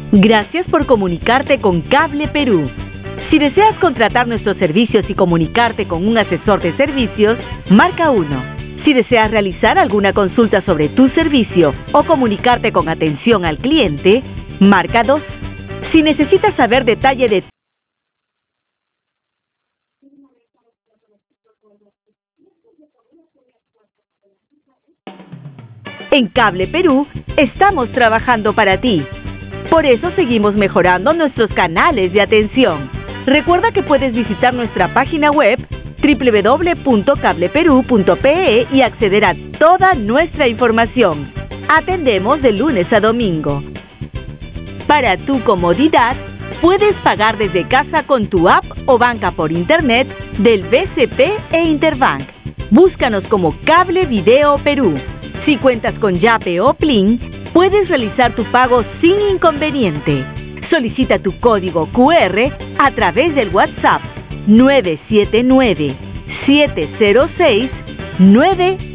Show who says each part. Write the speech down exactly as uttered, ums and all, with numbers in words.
Speaker 1: Gracias por comunicarte con Cable Perú. Si deseas contratar nuestros servicios y comunicarte con un asesor de servicios, marca uno. Si deseas realizar alguna consulta sobre tu servicio o comunicarte con atención al cliente, marca dos. Si necesitas saber detalle de En Cable Perú, estamos trabajando para ti. Por eso seguimos mejorando nuestros canales de atención. Recuerda que puedes visitar nuestra página web doble u doble u doble u punto cable perú punto pe e y acceder a toda nuestra información. Atendemos de lunes a domingo. Para tu comodidad, puedes pagar desde casa con tu app o banca por internet del B C P e Interbank. Búscanos como Cable Video Perú. Si cuentas con Yape o Plin, puedes realizar tu pago sin inconveniente. Solicita tu código cu erre a través del WhatsApp nueve siete nueve, siete cero seis, nueve